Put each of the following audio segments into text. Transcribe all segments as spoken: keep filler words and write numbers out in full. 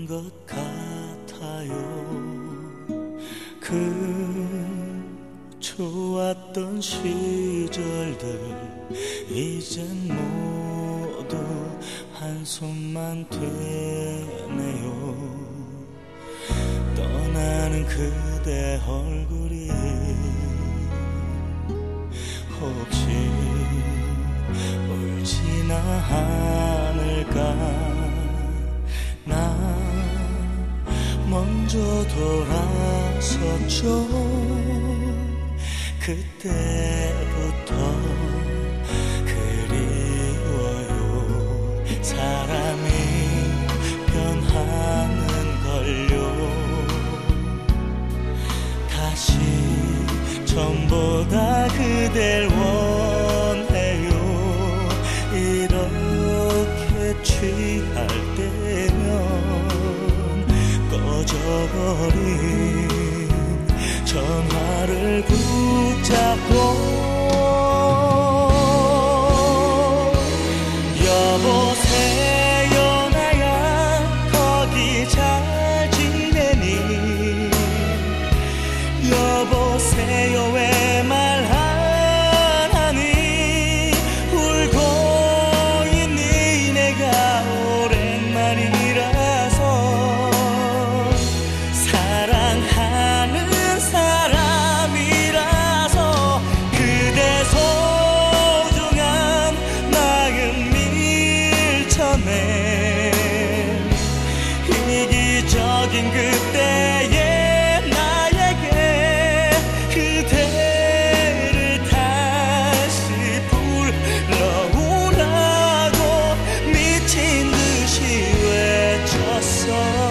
것 같아요. 그 좋았던 시절들 이젠 모두 한손만 되네요. 떠나는 그대 얼굴이 혹시 울지나 않을까. 나 먼저 돌아섰죠. 그때부터 그리워요. 사람이 변하는 걸요. 다시 전보다 그댈 원해요. 이렇게 취할 때면 꺼져버린 전화를 붙잡고 여보세요 나야 거기 잘 지내니. 여보세요 왜 말 안 하니. 울고 있니. 내가 오랜만이라서 사랑하는 사람이라서 그대 소중한 마음 밀쳐내. 이기적인 그때의 나에게 그대를 다시 불러오라고 미친 듯이 외쳤어.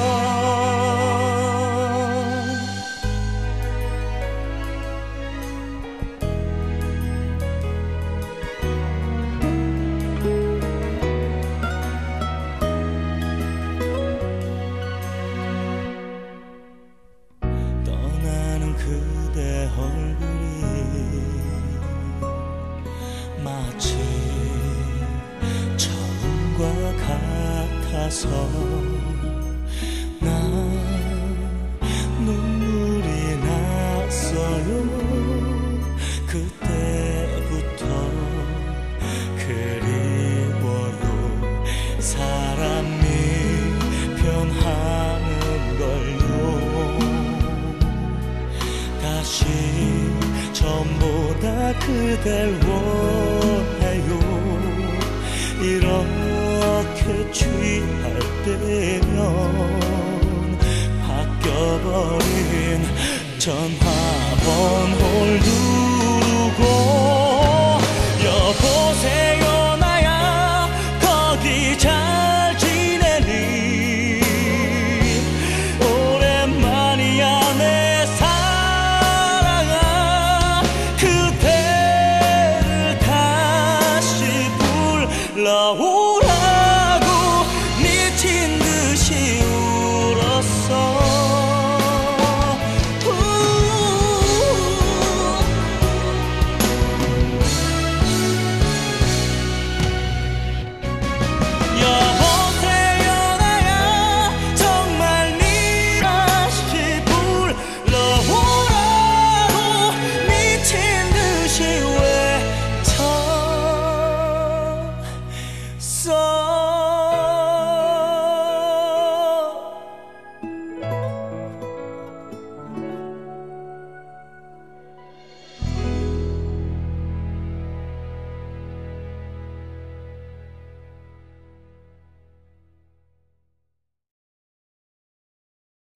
떠나는 그대 얼굴이 마치 처음과 같아서 나 눈물이 났어요. 그때부터 그리워요. 사람이 변하는 걸요. 다시 전보다 그댈 원해요. 이렇게 취할 때면 바뀌어버린 전화번호를 누르고 여보세요 나야 거기 잘 지내니. 오랜만이야 내 사랑아. 그대를 다시 불러오